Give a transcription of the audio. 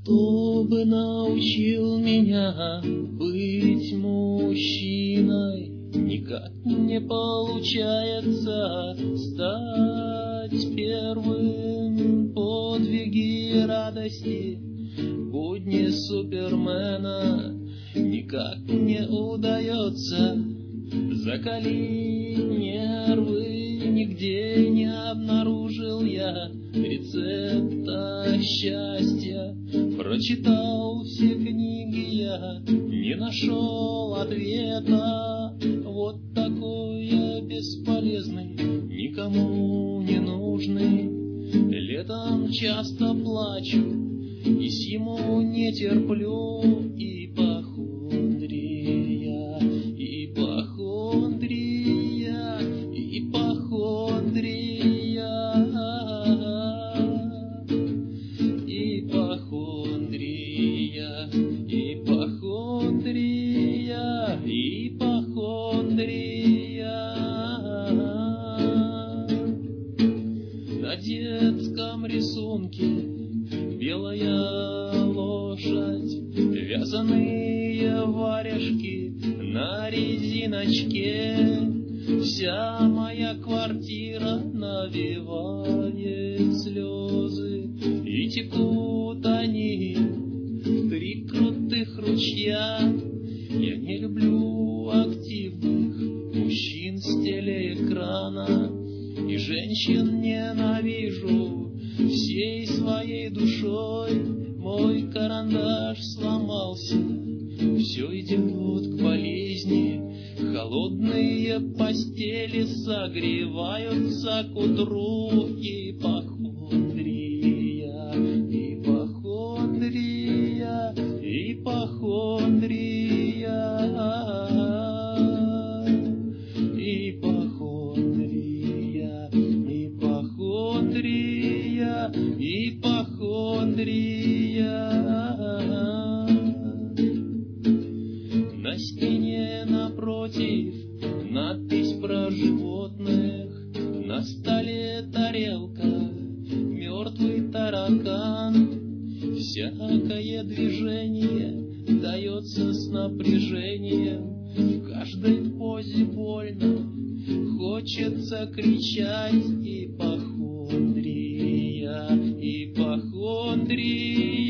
Кто бы научил меня быть мужчиной? Никак не получается стать первым. Подвиги радости, будни супермена никак не удается закалить нервы. Нигде не обнаружил я рецепта счастья. Прочитал все книги я, не нашел ответа. Вот такой я бесполезный, никому не нужный. Летом часто плачу и зиму не терплю. Ипохондрия, ипохондрия, ипохондрия, ипохондрия, ипохондрия, ипохондрия. На детском рисунке белая лошадь, вязаные варежки на резиночке. Вся моя квартира навевает слезы, и текут они в 3 крутых ручья. Я не люблю активных мужчин с телеэкрана, и женщин ненавижу всей своей душой. Мой карандаш сломался, все идет к болезни. Холодные постели согреваются к утру. Ипохондрия, ипохондрия, ипохондрия, ипохондрия, ипохондрия, ипохондрия. На стене напротив надпись про животных, на столе тарелка, мертвый таракан. Всякое движение дается с напряжением, в каждой позе больно, хочется кричать. Ипохондрия, ипохондрия.